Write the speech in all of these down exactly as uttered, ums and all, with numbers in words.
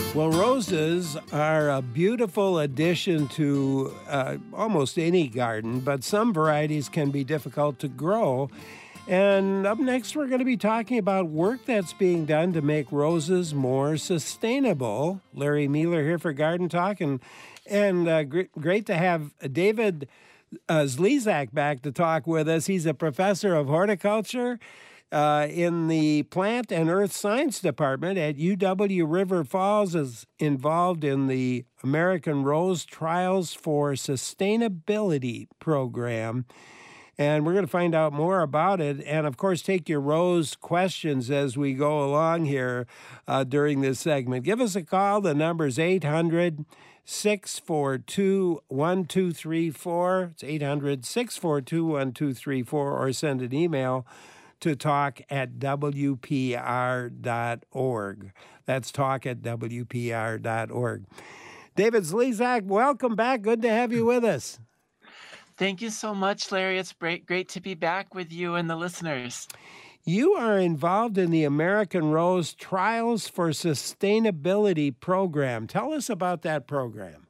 Well, roses are a beautiful addition to uh, almost any garden, but some varieties can be difficult to grow. And up next, we're going to be talking about work that's being done to make roses more sustainable. Larry Mueller here for Garden Talk, and and uh, gr- great to have David uh, Zlizak back to talk with us. He's a professor of horticulture uh, in the Plant and Earth Science Department at U W River Falls, is involved in the American Rose Trials for Sustainability program. And we're going to find out more about it. And of course, take your rose questions as we go along here uh, during this segment. Give us a call. The number is eight hundred, six four two, one two three four. It's eight hundred, six four two, one two three four, or send an email to talk at W P R dot org. That's talk at W P R dot org. David Zlizak, welcome back. Good to have you with us. Thank you so much, Larry. It's great, great to be back with you and the listeners. You are involved in the American Rose Trials for Sustainability program. Tell us about that program.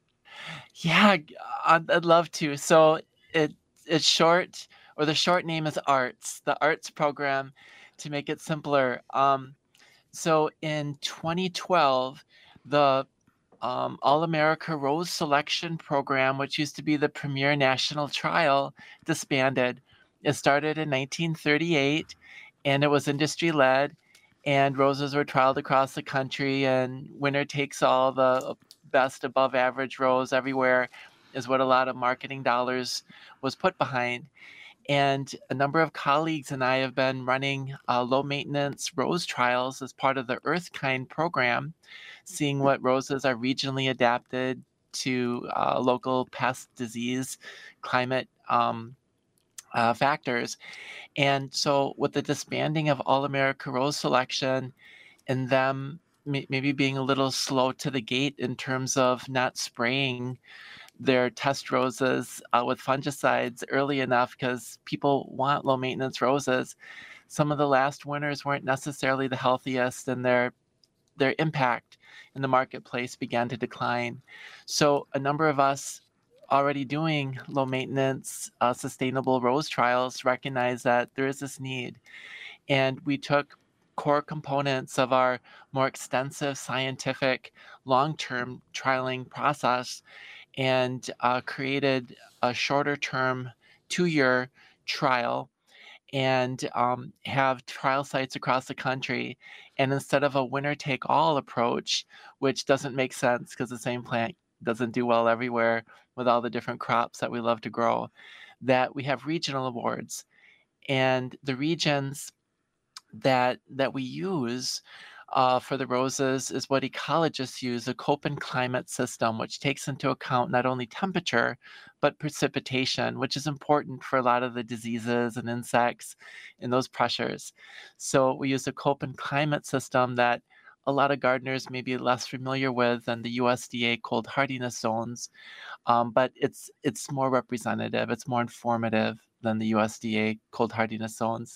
Yeah, I'd, I'd love to. So it it's short, or the short name is ARTS, the ARTS program, to make it simpler. Um, so in twenty twelve, the um, All-America Rose Selection Program, which used to be the premier national trial, disbanded. It started in nineteen thirty-eight, and it was industry-led, and roses were trialed across the country, and winner takes all, the best above-average rose everywhere is what a lot of marketing dollars was put behind. And a number of colleagues and I have been running uh, low-maintenance rose trials as part of the EarthKind program, seeing what roses are regionally adapted to uh, local pest, disease, climate um, uh, factors. And so with the disbanding of All-America Rose Selection and them may- maybe being a little slow to the gate in terms of not spraying their test roses uh, with fungicides early enough, because people want low maintenance roses. Some of the last winners weren't necessarily the healthiest, and their their impact in the marketplace began to decline. So a number of us already doing low maintenance, uh, sustainable rose trials recognize that there is this need. And we took core components of our more extensive scientific long-term trialing process and uh, created a shorter term two-year trial, and um, have trial sites across the country. And instead of a winner-take-all approach, which doesn't make sense because the same plant doesn't do well everywhere with all the different crops that we love to grow, that we have regional awards. And the regions that that we use uh, for the roses is what ecologists use, a Köppen climate system, which takes into account not only temperature, but precipitation, which is important for a lot of the diseases and insects and those pressures. So we use a Köppen climate system that a lot of gardeners may be less familiar with than the U S D A cold hardiness zones, um, but it's it's more representative, it's more informative than the U S D A cold hardiness zones.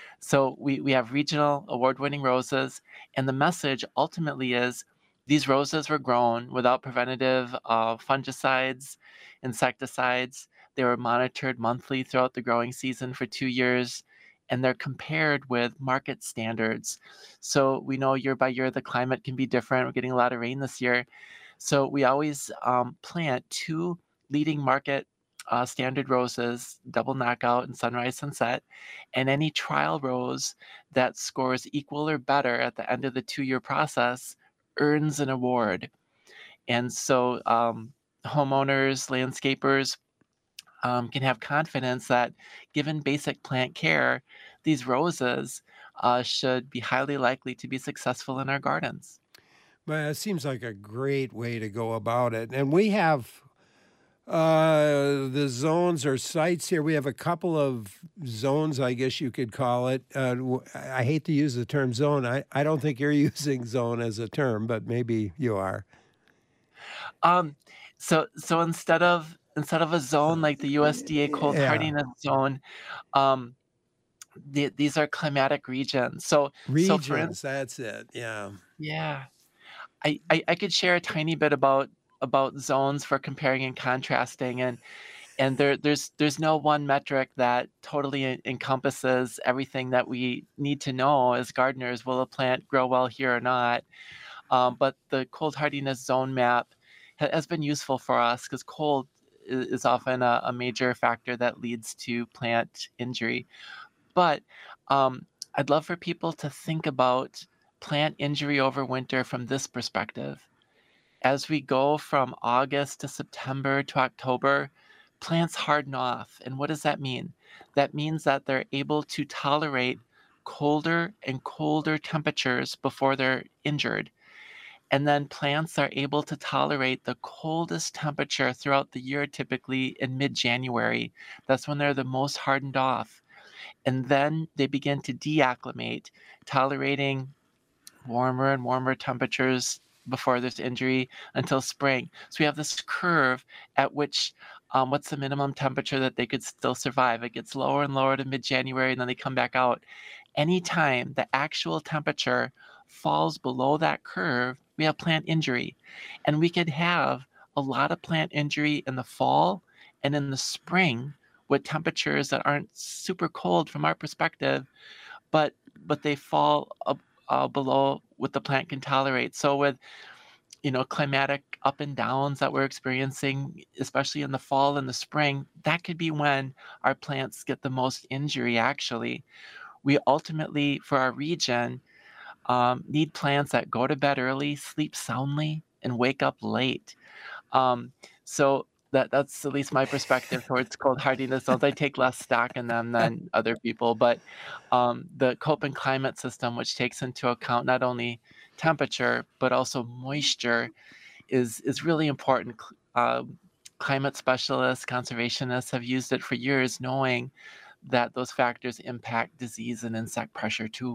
So we, we have regional award-winning roses, and the message ultimately is these roses were grown without preventative uh, fungicides, insecticides. They were monitored monthly throughout the growing season for two years, and they're compared with market standards. So we know year by year the climate can be different. We're getting a lot of rain this year. So we always um, plant two leading market uh, standard roses, double knockout and sunrise sunset, and any trial rose that scores equal or better at the end of the two-year process earns an award. And so um, homeowners, landscapers um, can have confidence that given basic plant care, these roses uh, should be highly likely to be successful in our gardens. Well, it seems like a great way to go about it. And we have uh, the zones or sites here. We have a couple of zones, I guess you could call it. Uh, w- I hate to use the term zone. I, I don't think you're using zone as a term, but maybe you are. Um, so so instead of instead of a zone like the U S D A cold Yeah. hardiness zone, um, the, these are climatic regions. So so for in, Regions, that's it. Yeah. yeah. I, I I could share a tiny bit about about zones for comparing and contrasting, and and there there's there's no one metric that totally en- encompasses everything that we need to know as gardeners. Will a plant grow well here or not? Um, but the cold hardiness zone map ha- has been useful for us because cold i- is often a, a major factor that leads to plant injury. But um, I'd love for people to think about plant injury over winter from this perspective. As we go from August to September to October, plants harden off. And what does that mean? That means that they're able to tolerate colder and colder temperatures before they're injured. And then plants are able to tolerate the coldest temperature throughout the year, typically in mid January. That's when they're the most hardened off. And then they begin to deacclimate, tolerating warmer and warmer temperatures before this injury until spring. So we have this curve at which um, what's the minimum temperature that they could still survive? It gets lower and lower to mid January and then they come back out. Anytime the actual temperature falls below that curve, we have plant injury. And we could have a lot of plant injury in the fall and in the spring with temperatures that aren't super cold from our perspective, but but they fall ab- uh, below what the plant can tolerate. So with you know climatic up and downs that we're experiencing, especially in the fall and the spring, that could be when our plants get the most injury. Actually, we ultimately, for our region, um, need plants that go to bed early, sleep soundly, and wake up late. Um, so that that's at least my perspective towards cold hardiness zones. I take less stock in them than other people, but um, the Köppen climate system, which takes into account not only temperature but also moisture, is is really important. Cl- Um, climate specialists, conservationists have used it for years, knowing that those factors impact disease and insect pressure too.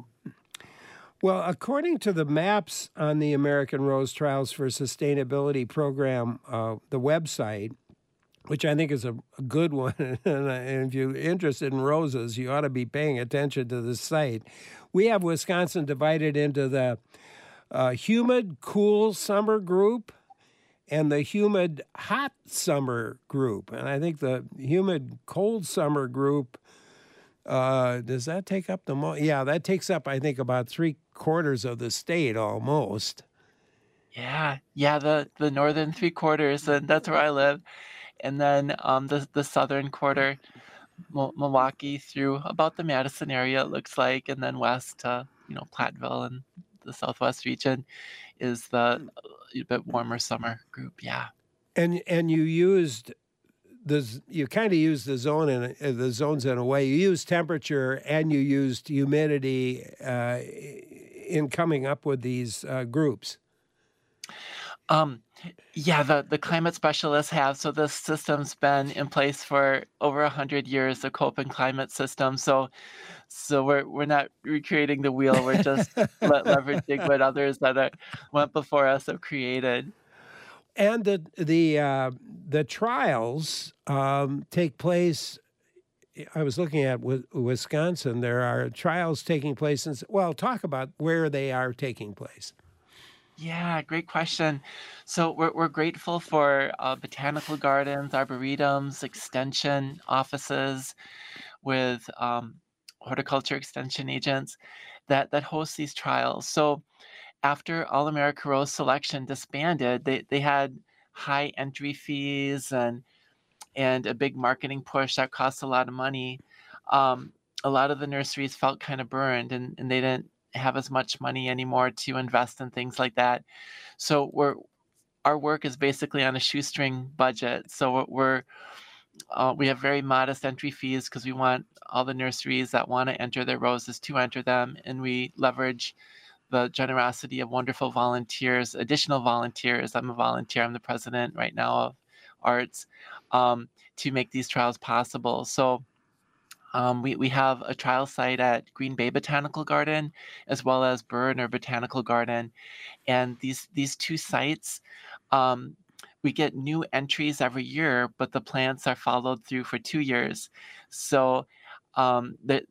Well, according to the maps on the American Rose Trials for Sustainability program, uh, the website, which I think is a, a good one, and if you're interested in roses, you ought to be paying attention to the site. We have Wisconsin divided into the uh, humid, cool summer group and the humid, hot summer group. And I think the humid, cold summer group, uh, does that take up the most? Yeah, that takes up, I think, about three quarters of the state almost. Yeah, yeah, the the northern three quarters, and that's where I live. And then um, the the southern quarter, Mil- Milwaukee through about the Madison area, it looks like, and then west to you know Platteville and the southwest region is the uh, a bit warmer summer group. Yeah. And and you used the z- you kind of used the zone in a- uh, the zones in a way. You used temperature and you used humidity uh, in coming up with these uh, groups. Um, yeah, the the climate specialists have. So this system's been in place for over a hundred years, the Köppen climate system. So so we're we're not recreating the wheel. We're just le- leveraging what others that are, went before us have created. And the the uh, the trials um, take place. I was looking at Wi- Wisconsin. There are trials taking place, and well, talk about where they are taking place. Yeah, great question. So we're we're grateful for uh, botanical gardens, arboretums, extension offices with um, horticulture extension agents that that host these trials. So after All America Rose Selection disbanded, they they had high entry fees and and a big marketing push that cost a lot of money. Um, a lot of the nurseries felt kind of burned, and and they didn't have as much money anymore to invest in things like that. So we're our work is basically on a shoestring budget. So we're, we're uh, we have very modest entry fees because we want all the nurseries that want to enter their roses to enter them, and we leverage the generosity of wonderful volunteers, additional volunteers. I'm a volunteer. I'm the president right now of Arts, um, to make these trials possible. So um, we, we have a trial site at Green Bay Botanical Garden as well as Burner Botanical Garden, and these these two sites, um, we get new entries every year, but the plants are followed through for two years. So um, the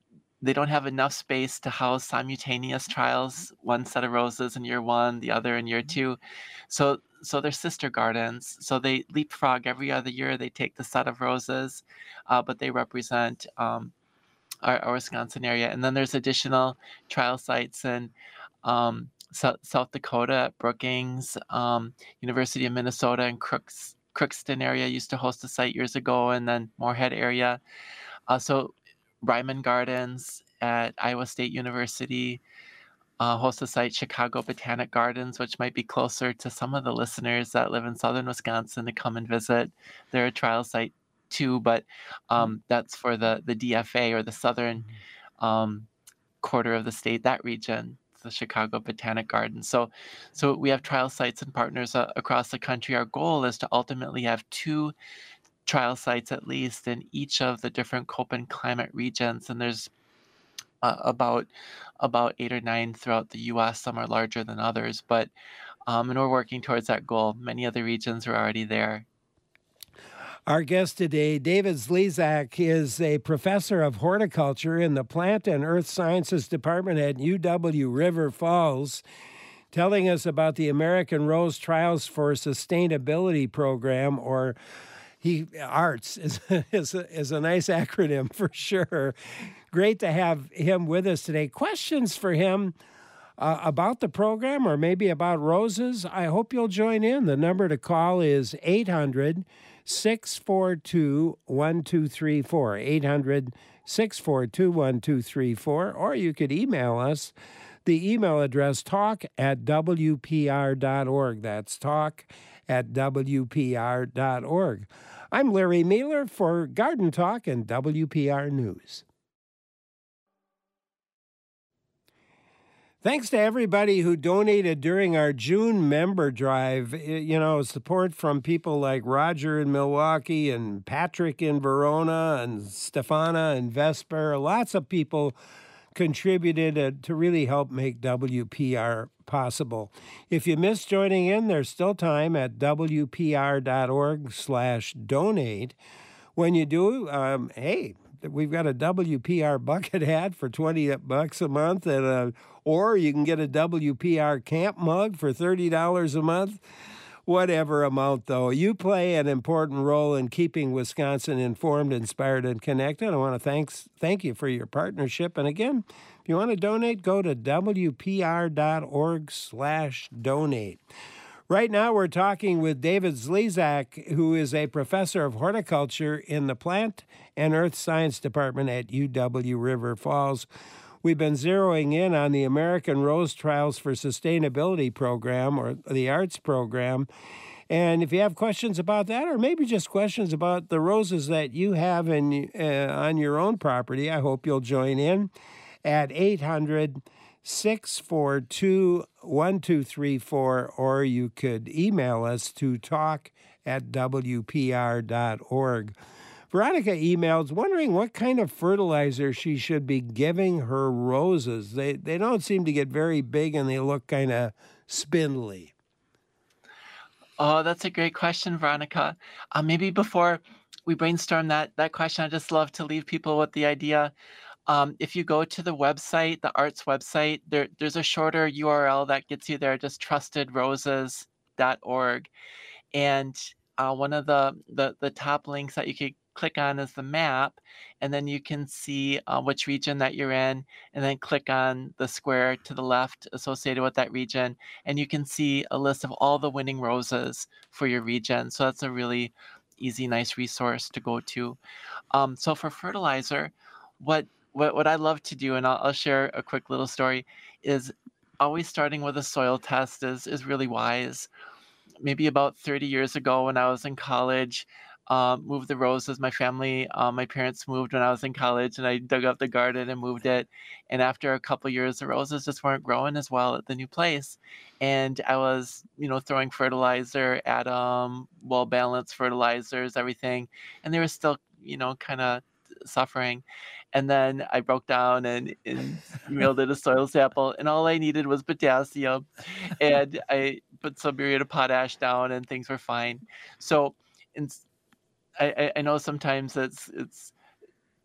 they don't have enough space to house simultaneous trials, one set of roses in year one, the other in year two. So so they're sister gardens. So they leapfrog every other year. They take the set of roses, uh, but they represent um, our, our Wisconsin area. And then there's additional trial sites in um, Sou- South Dakota at Brookings, um, University of Minnesota and Crooks, Crookston area used to host a site years ago, and then Moorhead area. Uh, so Ryman Gardens at Iowa State University uh, hosts a site, Chicago Botanic Gardens, which might be closer to some of the listeners that live in southern Wisconsin to come and visit. They're a trial site too, but um, that's for the, the D F A, or the southern um, quarter of the state, that region, the Chicago Botanic Gardens. So, so we have trial sites and partners uh, across the country. Our goal is to ultimately have two trial sites at least in each of the different Köppen climate regions, and there's uh, about about eight or nine throughout the U S. Some are larger than others, but um, and we're working towards that goal. Many other regions are already there. Our guest today, David Zlizak, is a professor of horticulture in the Plant and Earth Sciences Department at U W River Falls, telling us about the American Rose Trials for Sustainability program, or he ARTS is, is, a, is a nice acronym for sure. Great to have him with us today. Questions for him uh, about the program, or maybe about roses? I hope you'll join in. The number to call is eight hundred, six four two, one two three four, eight hundred, six four two, one two three four, or you could email us. The email address, talk at w p r dot org. That's talk at w p r dot org. I'm Larry Mueller for Garden Talk and W P R News. Thanks to everybody who donated during our June member drive. You know, support from people like Roger in Milwaukee and Patrick in Verona and Stefana and Vesper. Lots of people contributed uh, to really help make W P R possible. If you missed joining in, there's still time at w p r dot org slash donate. When you do, um, hey, we've got a W P R bucket hat for twenty bucks a month, and a, or you can get a W P R camp mug for thirty dollars a month. Whatever amount, though, you play an important role in keeping Wisconsin informed, inspired, and connected. I want to thanks, thank you for your partnership. And again, if you want to donate, go to w p r dot org slash donate. Right now, we're talking with David Zlizak, who is a professor of horticulture in the Plant and Earth Science Department at U W River Falls. We've been zeroing in on the American Rose Trials for Sustainability program, or the ARTS program. And if you have questions about that, or maybe just questions about the roses that you have in, uh, on your own property, I hope you'll join in at eight hundred, six four two, one two three four, or you could email us to talk at w p r dot org. Veronica emails wondering what kind of fertilizer she should be giving her roses. They they don't seem to get very big, and they look kind of spindly. Oh, that's a great question, Veronica. Uh, maybe before we brainstorm that that question, I just love to leave people with the idea. Um, if you go to the website, the ARTS website, there there's a shorter U R L that gets you there, just trusted roses dot org. And uh, one of the, the the top links that you could click on is the map, and then you can see uh, which region that you're in, and then click on the square to the left associated with that region, and you can see a list of all the winning roses for your region. So that's a really easy, nice resource to go to. Um, so for fertilizer, what what what I love to do, and I'll, I'll share a quick little story, is always starting with a soil test is is really wise. Maybe about thirty years ago, when I was in college, um, moved the roses. My family, uh, my parents moved when I was in college, and I dug up the garden and moved it. And after a couple years, the roses just weren't growing as well at the new place. And I was, you know, throwing fertilizer at them, well balanced fertilizers, everything, and they were still, you know, kind of suffering. And then I broke down and, and mailed in a soil sample, and all I needed was potassium. And I put some muriate of potash down, and things were fine. So in, I, I know sometimes it's it's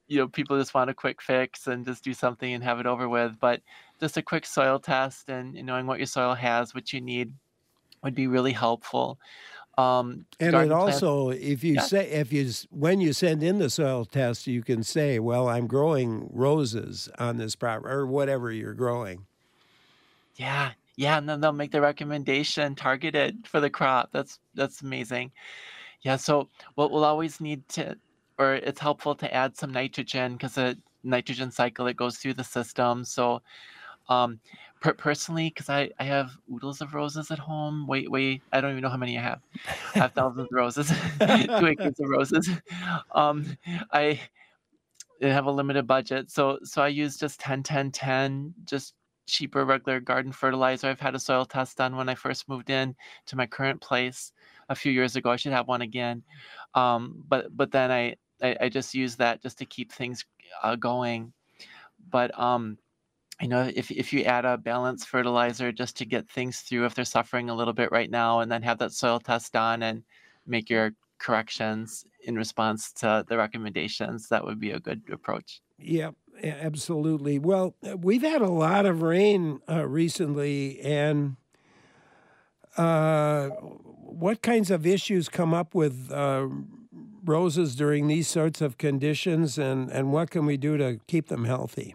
you know, people just want a quick fix and just do something and have it over with. But just a quick soil test and, and knowing what your soil has, what you need would be really helpful. Um, And it garden plants, also, if you yeah, say, if you, s- when you send in the soil test, you can say, well, I'm growing roses on this property or whatever you're growing. yeah, yeah, and then they'll make the recommendation targeted for the crop. That's that's amazing. Yeah, so what we'll always need to, or it's helpful to add some nitrogen because the nitrogen cycle it goes through the system. So Um, per personally, because I I have oodles of roses at home. Wait, wait, I don't even know how many I have. I have thousands of roses, two acres of roses. Um, I have a limited budget, so so I use just ten, ten, ten, just cheaper regular garden fertilizer. I've had a soil test done when I first moved in to my current place a few years ago. I should have one again. Um, but but then I I I just use that just to keep things, uh, going. But, um you know, if if you add a balanced fertilizer just to get things through if they're suffering a little bit right now, and then have that soil test done and make your corrections in response to the recommendations, that would be a good approach. Yep, a- absolutely. Well, uh, we've had a lot of rain uh, recently, and uh, what kinds of issues come up with uh, roses during these sorts of conditions, and, and what can we do to keep them healthy?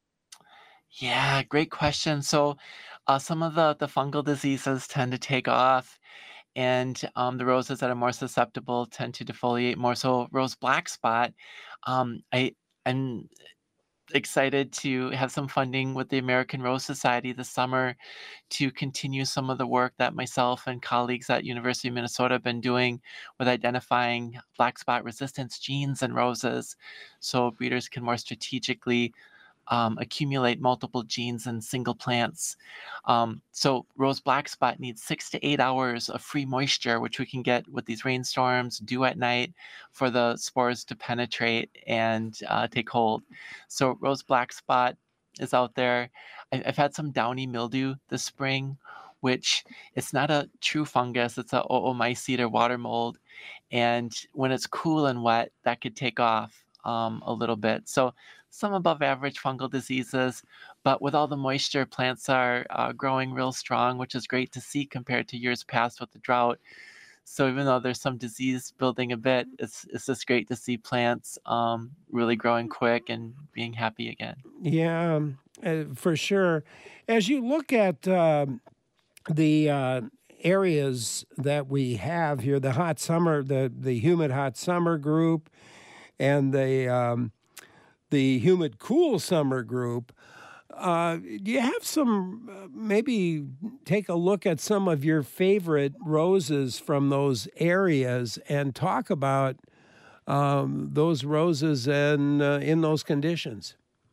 Yeah, great question. So, uh, some of the the fungal diseases tend to take off, and um, the roses that are more susceptible tend to defoliate more. So, rose black spot, um, I I'm excited to have some funding with the American Rose Society this summer to continue some of the work that myself and colleagues at University of Minnesota have been doing with identifying black spot resistance genes in roses so breeders can more strategically um, accumulate multiple genes in single plants. Um, so rose black spot needs six to eight hours of free moisture, which we can get with these rainstorms, dew at night, for the spores to penetrate and uh, take hold. So rose black spot is out there. I- I've had some downy mildew this spring, which it's not a true fungus. It's a oomycete or water mold, and when it's cool and wet, that could take off um, a little bit. So some above average fungal diseases, but with all the moisture, plants are uh, growing real strong, which is great to see compared to years past with the drought. So even though there's some disease building a bit, it's it's just great to see plants um, really growing quick and being happy again. Yeah, um, uh, for sure. As you look at um, the uh, areas that we have here, the hot summer, the, the humid hot summer group, and the um, the humid cool summer group. Uh, do you have some, uh, maybe take a look at some of your favorite roses from those areas and talk about um, those roses and uh, in those conditions?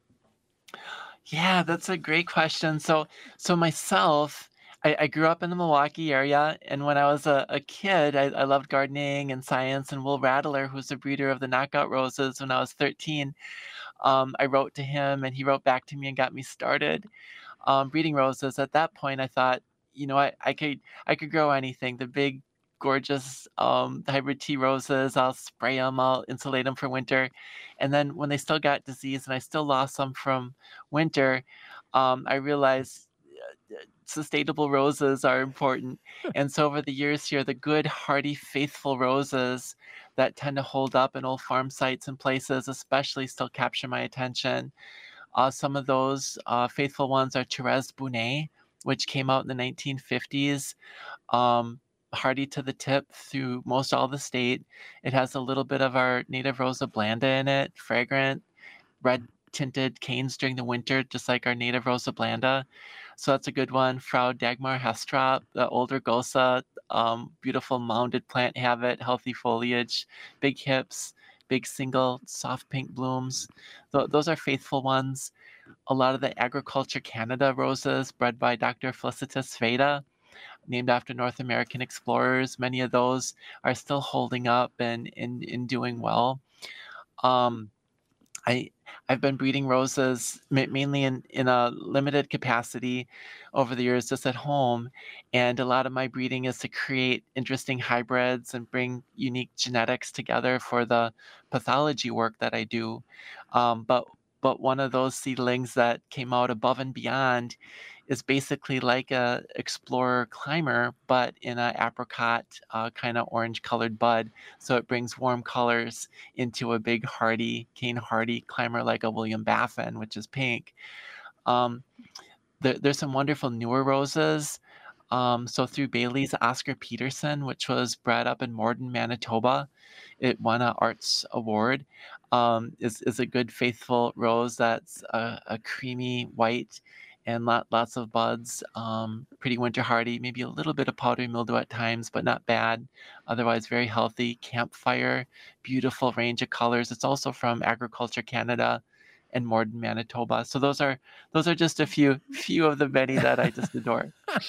Yeah, that's a great question. So, so myself, I, I grew up in the Milwaukee area, and when I was a, a kid, I, I loved gardening and science. And Will Rattler, who's the breeder of the knockout roses, when I was thirteen, um, I wrote to him, and he wrote back to me and got me started um, breeding roses. At that point, I thought, you know, I, I could I could grow anything. The big, gorgeous um, hybrid tea roses. I'll spray them. I'll insulate them for winter. And then when they still got disease, and I still lost some from winter, um, I realized uh, sustainable roses are important. And so over the years here, the good, hardy, faithful roses that tend to hold up in old farm sites and places, especially, still capture my attention. Uh, some of those uh, faithful ones are Therese Brunet, which came out in the nineteen fifties, um, hardy to the tip through most all the state. It has a little bit of our native Rosa blanda in it, fragrant, red tinted canes during the winter, just like our native Rosa blanda. So that's a good one. Frau Dagmar Hestrop, the older Gosa, um, beautiful mounded plant habit, healthy foliage, big hips, big single soft pink blooms. Th- those are faithful ones. A lot of the Agriculture Canada roses bred by Doctor Felicitas Veda, named after North American explorers. Many of those are still holding up and, and, and doing well. Um, I I've been breeding roses ma mainly in in a limited capacity over the years just at home, and a lot of my breeding is to create interesting hybrids and bring unique genetics together for the pathology work that I do. Um, but but one of those seedlings that came out above and beyond is basically like a explorer climber, but in a apricot, uh, kinda orange colored bud, so it brings warm colors into a big hardy, cane hardy climber like a William Baffin, which is pink. Um, there there's some wonderful newer roses. Um, so through Bailey's Oscar Peterson, which was bred up in Morden, Manitoba, it won a arts award. Um, is is a good faithful rose that's a, a creamy white and lot, lots of buds. Um, pretty winter hardy, maybe a little bit of powdery mildew at times, but not bad. Otherwise, very healthy. Campfire, beautiful range of colors. It's also from Agriculture Canada and Morden, Manitoba. So those are those are just a few few of the many that I just adore.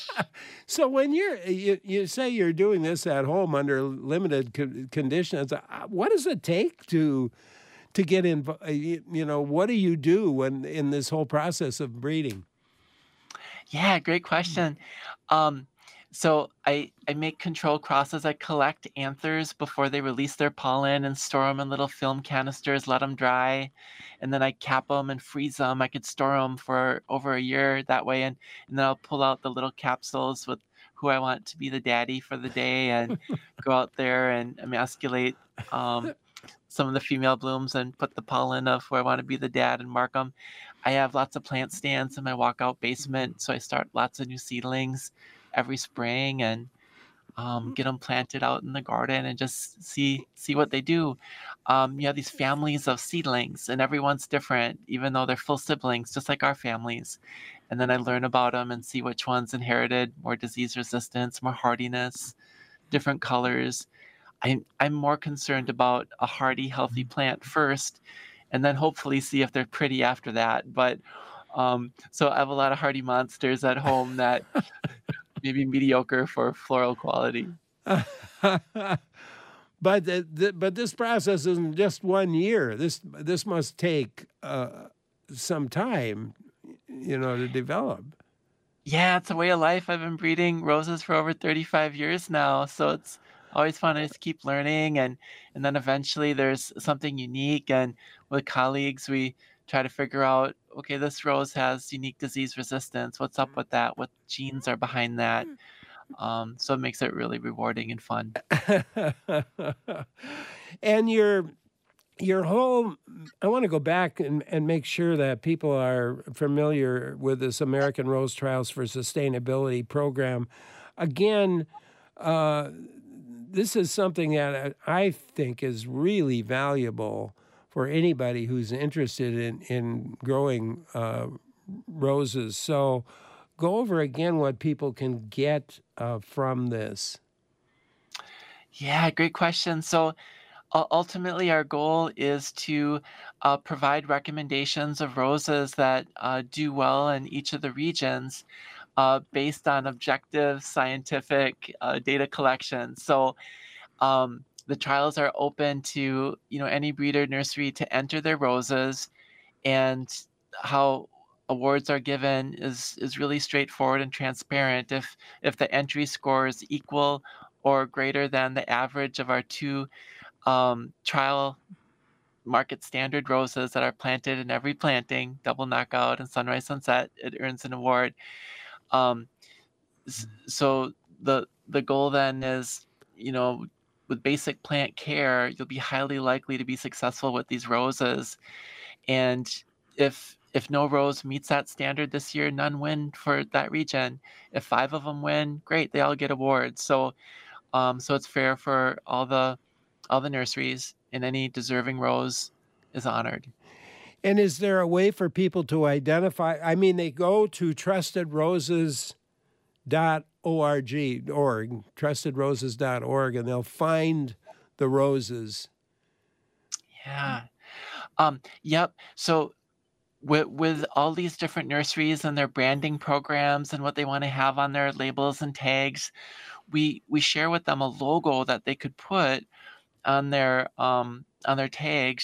So when you're you you say you're doing this at home under limited con conditions, uh, what does it take to to get invo uh, you you know, what do you do when in this whole process of breeding? Yeah, great question. Um, so I I make control crosses. I collect anthers before they release their pollen and store them in little film canisters, let them dry, and then I cap them and freeze them. I could store them for over a year that way, and, and then I'll pull out the little capsules with who I want to be the daddy for the day and go out there and emasculate um, some of the female blooms and put the pollen of who I want to be the dad and mark them. I have lots of plant stands in my walkout basement, so I start lots of new seedlings every spring and um, get them planted out in the garden and just see see what they do. Um, you have these families of seedlings, and everyone's different, even though they're full siblings, just like our families. And then I learn about them and see which ones inherited more disease resistance, more hardiness, different colors. I'm I'm more concerned about a hardy, healthy plant first, and then hopefully see if they're pretty after that. But um, so I have a lot of hardy monsters at home that may be mediocre for floral quality. But the the but this process isn't just one year. This this must take, uh, some time, you know, to develop. Yeah, it's a way of life. I've been breeding roses for over thirty-five years now, so it's always fun to just keep learning and and then eventually there's something unique and with colleagues we try to figure out, okay, this rose has unique disease resistance. What's up with that? What genes are behind that? Um, so it makes it really rewarding and fun. And your your whole I wanna go back and and make sure that people are familiar with this American Rose Trials for Sustainability program. Again, uh, this is something that I I think is really valuable for anybody who's interested in in growing, uh, roses. So go over again what people can get, uh, from this. Yeah, great question. So u- ultimately, our goal is to uh, provide recommendations of roses that uh, do well in each of the regions uh, based on objective scientific uh, data collection. So um, the trials are open to you know any breeder nursery to enter their roses, and how awards are given is is really straightforward and transparent. If if the entry score is equal or greater than the average of our two um, trial market standard roses that are planted in every planting, double knockout and sunrise sunset, it earns an award. Um, s- so the the goal then is, you know, with basic plant care, you'll be highly likely to be successful with these roses. And if if no rose meets that standard this year, none win for that region. If five of them win, great, they all get awards. So um, so it's fair for all the all the nurseries, and any deserving rose is honored. And is there a way for people to identify I mean, they go to trusted roses dot org org, trusted roses dot org, and they'll find the roses. Yeah. Um, yep. So with with all these different nurseries and their branding programs and what they want to have on their labels and tags, we we share with them a logo that they could put on their um, on their tags.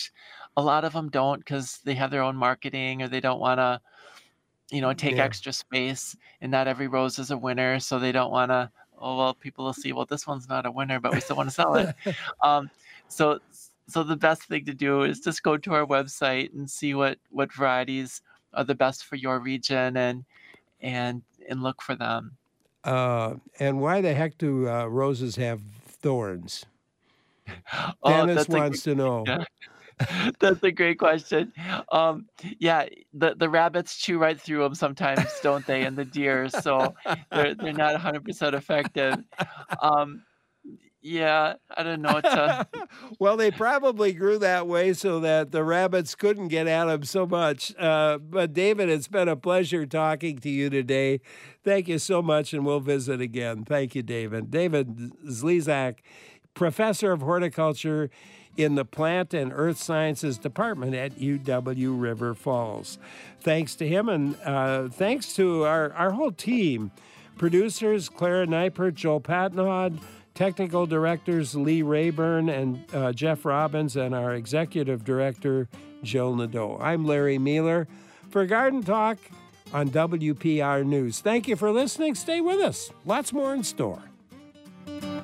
A lot of them don't because they have their own marketing or they don't wanna, you know, take Yeah. extra space, and not every rose is a winner, so they don't wanna, "Oh, well, people will see, well, this one's not a winner, but we still wanna sell it." Um, so so the best thing to do is just go to our website and see what what varieties are the best for your region and and and look for them. Uh, and why the heck do uh, roses have thorns? Oh, Dennis that's a wants great to know. yeah. That's a great question. Um, yeah, the the rabbits chew right through them sometimes, don't they, and the deer, so they're they're not one hundred percent effective. Um, yeah, I don't know, it's a Well, they probably grew that way so that the rabbits couldn't get at them so much. Uh, but David, it's been a pleasure talking to you today. Thank you so much, and we'll visit again. Thank you, David. David Zlezak, professor of horticulture in the Plant and Earth Sciences Department at U W River Falls. Thanks to him, and uh, thanks to our, our whole team. Producers, Clara Neipert, Joel Patnaud, technical directors, Lee Rayburn and uh, Jeff Robbins, and our executive director, Jill Nadeau. I'm Larry Mueller for Garden Talk on W P R News. Thank you for listening. Stay with us. Lots more in store.